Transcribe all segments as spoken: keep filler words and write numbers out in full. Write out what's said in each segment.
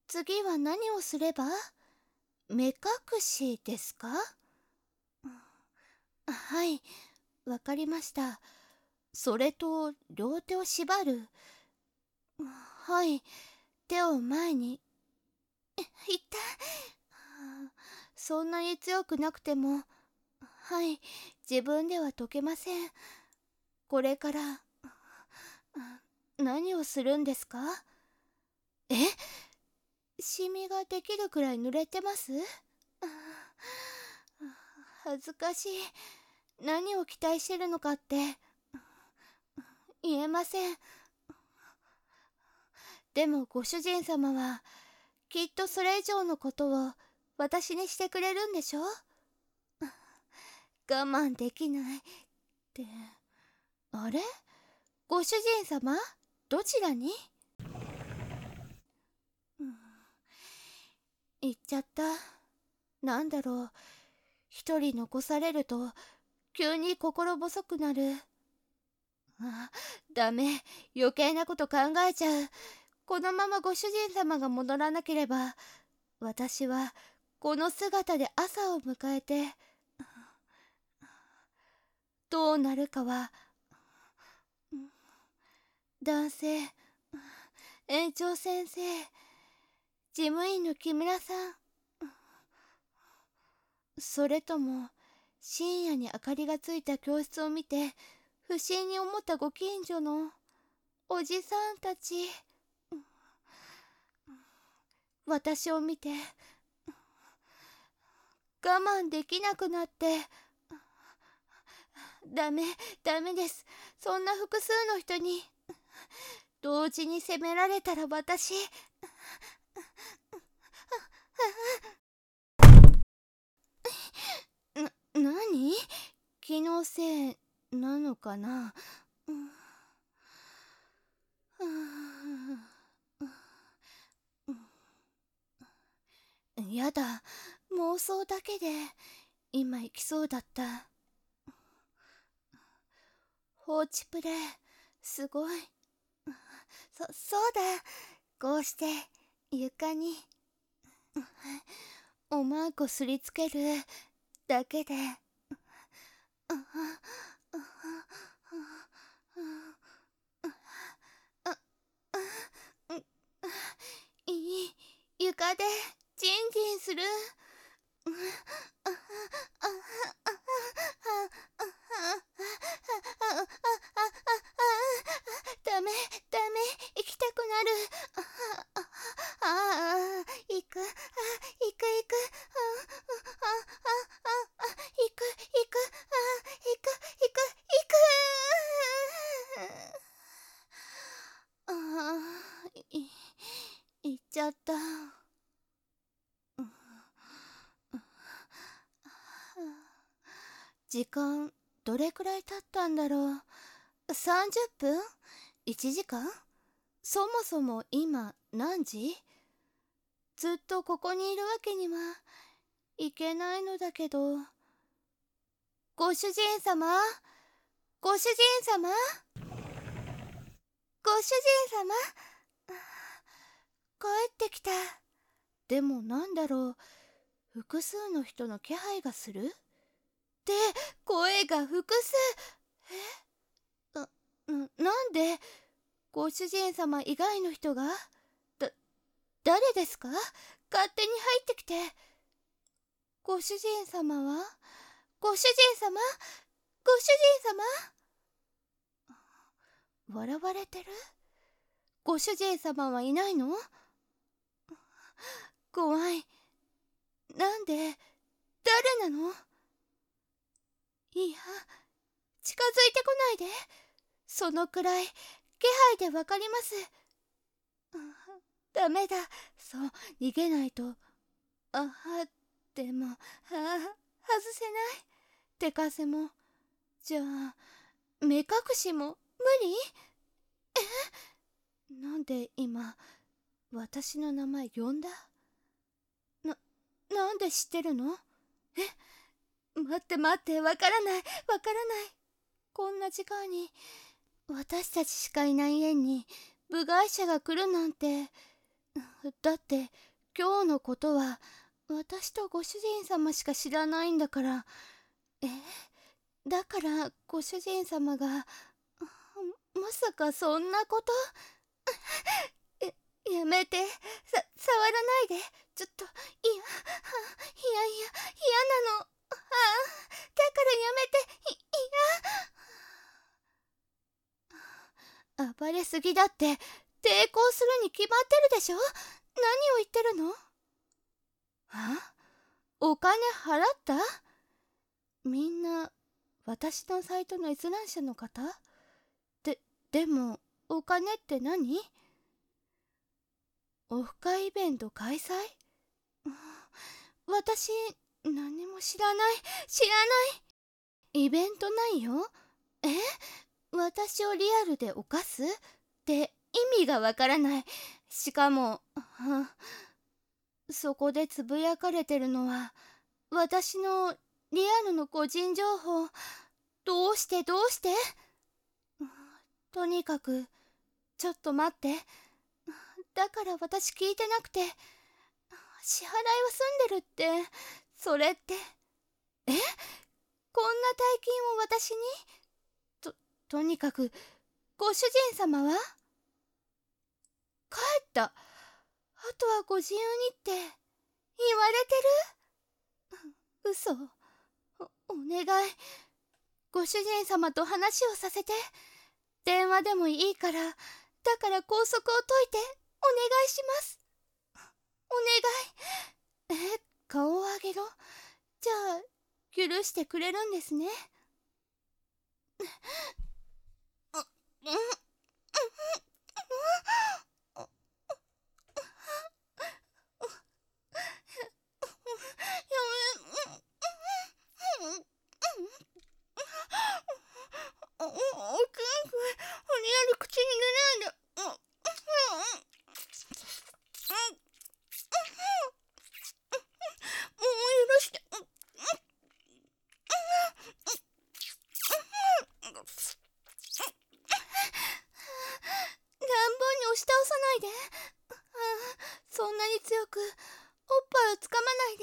次は何をすれば？目隠しですか？はい、わかりました。それと、両手を縛る。はい、手を前に。いったそんなに強くなくても、はい、自分では解けません。これから、何をするんですか？え？シミができるくらい濡れてます？恥ずかしい。何を期待してるのかって言えません。でもご主人様はきっとそれ以上のことを私にしてくれるんでしょ？我慢できないって。あれ？ご主人様？どちらに？行っちゃった。なんだろう、一人残されると急に心細くなる。あ、ダメ、余計なこと考えちゃう。このままご主人様が戻らなければ、私はこの姿で朝を迎えて、どうなるかは。男性、園長先生、事務員の木村さん、それとも深夜に明かりがついた教室を見て不審に思ったご近所のおじさんたち。私を見て我慢できなくなって。ダメ、ダメです。そんな複数の人に同時に責められたら私。な、何？気のせいなのかな？やだ、妄想だけで今行きそうだった。放置プレイ、すごい。そ、そうだ。こうして床におまんこすりつけるだけで。いい、床でジンジンする。ダメ、ダメ、行きたくなる。ああ、行く、あ、行く、行く、あ、あ、あ、あ、行く、行く、あ、行く、行く、行く。ああ、い、行っちゃった。時間どれくらい経ったんだろう。さんじゅっぷん？ いち 時間？そもそも今何時？ずっとここにいるわけにはいけないのだけど。ご主人様？ご主人様？ご主人様？帰ってきた。でもなんだろう、複数の人の気配がする？って声が複数。え？な、な、なんでご主人様以外の人が？だ、誰ですか？勝手に入ってきて。ご主人様は？ご主人様？ご主人様？笑われてる？ご主人様はいないの？怖い。なんで？誰なの？いや、近づいてこないで。そのくらい気配でわかります。ダメだ。そう、逃げないと。あは、でも、あ、外せない。手風も。じゃあ、目隠しも無理？え？なんで今、私の名前呼んだ？な、なんで知ってるの？え？待って待って、わからない、わからない。こんな時間に、私たちしかいない園に部外者が来るなんて。 だって今日のことは私とご主人様しか知らないんだから。えだからご主人様が、まさかそんなこと。ややめて、さ触らないで。ちょっと、いや、いやいや、嫌なの。ああ、だからやめて。いいや。暴れすぎだって、抵抗するに決まってるでしょ。何を言ってるの。あ、お金払った。みんな私のサイトの閲覧者の方で、でもお金って何。オフ会イベント開催。私何も知らない、知らない。イベントないよ。え、私をリアルで犯すって意味がわからない。しかもそこでつぶやかれてるのは私のリアルの個人情報。どうしてどうして。とにかくちょっと待って。だから私聞いてなくて。支払いは済んでるって。それってえ、こんな大金を私に。ととにかくご主人様は帰った。あとはご自由にって言われてる。嘘。お、お願い。ご主人様と話をさせて。電話でもいいから。だから拘束を解いてお願いします。お願い。え、顔を上げろ。じゃあ許してくれるんですね。うん、うんおおおくんくん、無理やり口に入れないで。うんうんもう許して。乱暴に押し倒さないで。そんなに強くおっぱいをつかまないで。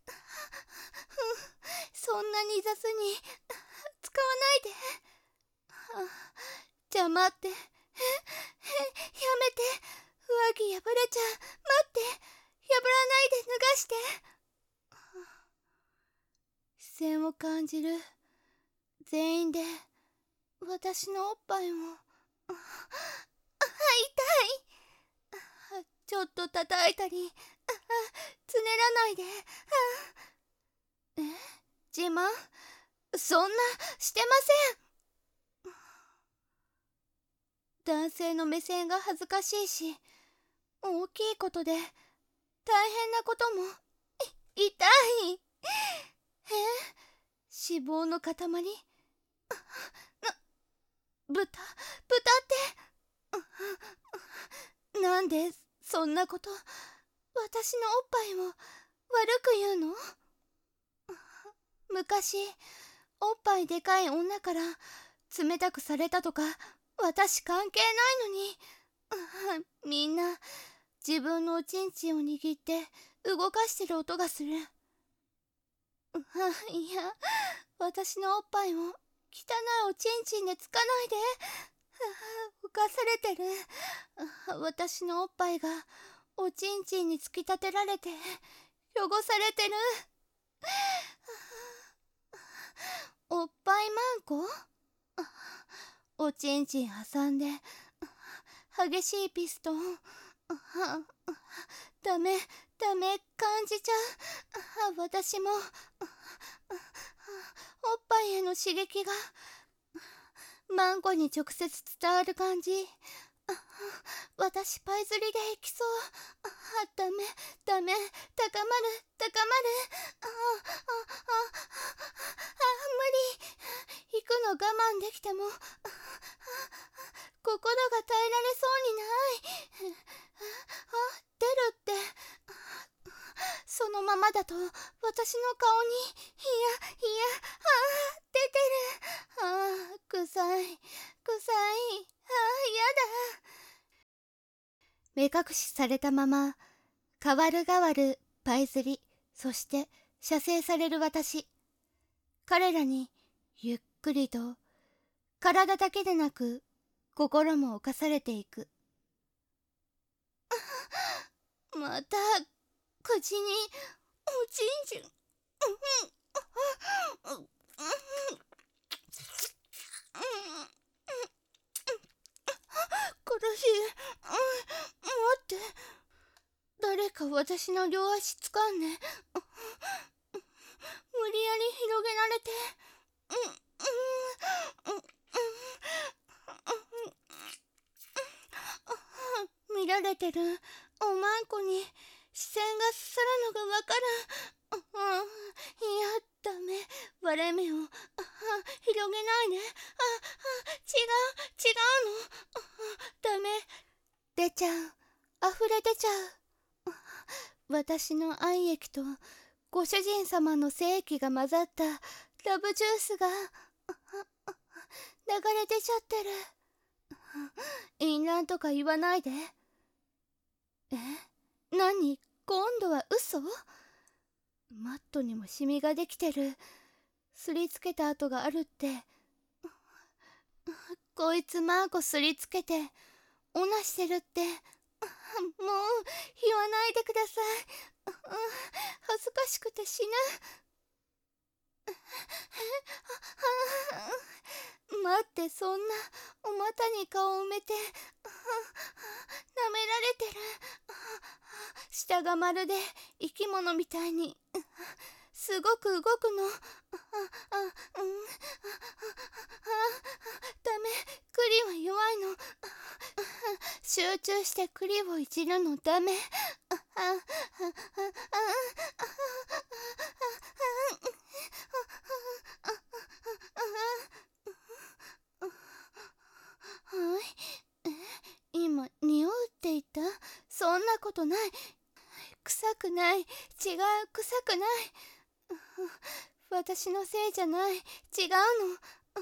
そんなに雑に使わないで。じゃあ待って。え、え、やめて。上着破れちゃう。待って。破らないで脱がして。視線を感じる。全員で私のおっぱいを。あ、痛い。ちょっと叩いたり、つねらないで。え、自慢そんなしてません。男性の目線が恥ずかしいし、大きいことで大変なこともい痛い。え、脂肪の塊。な、豚、豚ってなんでそんなこと。私のおっぱいを悪く言うの。昔おっぱいでかい女から冷たくされたとか私関係ないのに。みんな自分のおちんちんを握って動かしてる音がする。いや、私のおっぱいを汚いおちんちんでつかないで。犯されてる。私のおっぱいがおちんちんに突き立てられて汚されてる。おっぱいマンコ。おちんちん挟んで激しいピストン。ダメダメ感じちゃう。私もおっぱいへの刺激がマンコに直接伝わる感じ。私パイ釣りでいきそう。ダメダメ高まる高まる。ああああ無理。行くの我慢できても心が耐えられそうにない。あ、出るって。そのままだと私の顔に。いやいや、あ、出てる。あ、臭い臭い。あ、やだ。目隠しされたまま変わる変わるパイズリ、そして射精される私。彼らにゆっくりと体だけでなく心も侵されていく。また口におちんちん。苦しい。待って、誰か私の両足掴んで、無理やり広げられて、見られてるおまんこに視線が刺さるのがわかる。いや、ダメ。割れ目を広げないで。あ、違う、違うの。ダメ。出ちゃう。溢れ出ちゃう。私の愛液とご主人様の精液が混ざったラブジュースが流れ出ちゃってる。淫乱とか言わないで。え？何？今度は嘘？マットにもシミができてる。すりつけた跡があるって。こいつマーコすりつけてオナしてるって。もう言わないでください。恥ずかしくて死ぬ。待って、そんなお股に顔を埋めて舐められてる。舌がまるで生き物みたいにすごく動くの。ダメ、クリは弱いの。集中してクリをいじるのダメ。はい。今、匂うって言った？そんなことない。臭くない。違う、臭くない。私のせいじゃない。違うの。ダメ、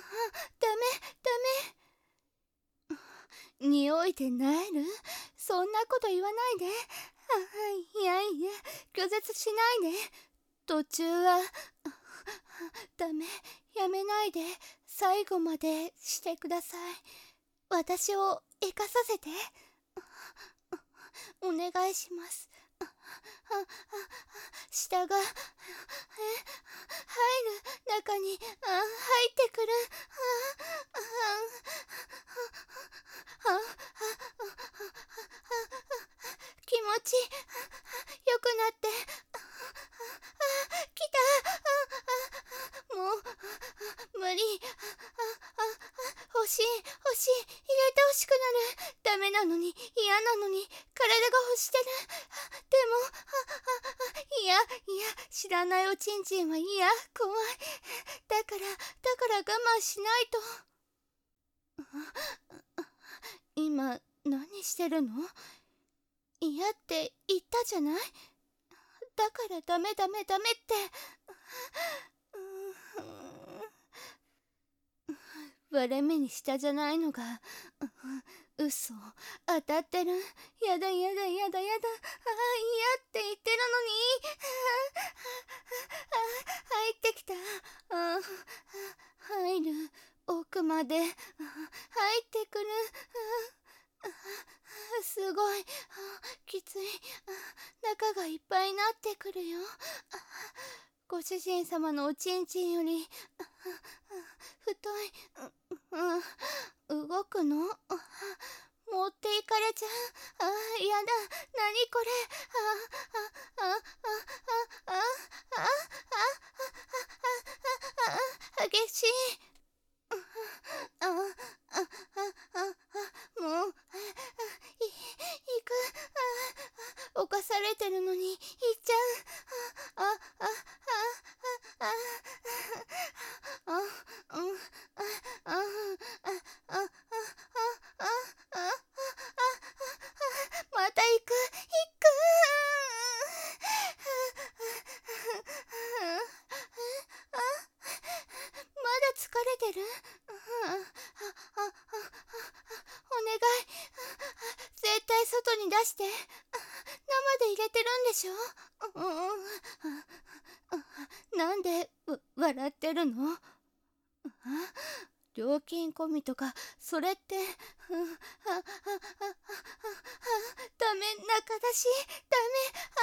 ダメ。匂いでなえる？そんなこと言わないで。いやいや、拒絶しないで。途中はダメ、やめないで。最後までしてください。私を生かさせて。お願いします。舌が入る中に入ってくる。気持ちよくなってきた。もう無理。欲しい欲しい。入れてほしくなる。ダメなのに、嫌なのに、体が欲してる。でも、いやいや、知らないおちんちんは嫌。怖い。だからだから我慢しないと。今何してるの？嫌って言ったじゃない？だからダメダメダメって。割れ目にしたじゃないのが嘘。当たってる。やだやだやだやだ。ああ、嫌って言ってるのに。入ってきた。あ、入る。奥まで入ってくる。すごいきつい。中がいっぱいになってくるよ。ご主人様のおちんちんより太い。動くの？持っていかれちゃう。あ、やだ。なにこれ。あ、あ、あ、あ、あ、あ、あ、あ、激しい。あ、あ、あ、あ、もう、い、行く。犯されてるのに行っちゃう。あ、あ、あ、あ、あ、あ、あ、うん、あ、あ、あ、あ、あ、あ、あ、また行く、行く。まだ疲れてる？お願い。絶対外に出して。生で入れ寝てるんでしょ。うん、なんでわ笑ってるの。あ、料金込みとかそれって、うん、あああああダメ、仲出しダメ。あ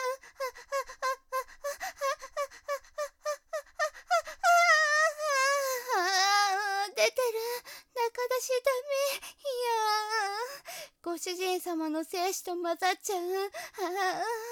あああ出てる。仲出しダメ。いやー、ご主人様の精子と混ざっちゃう。ああ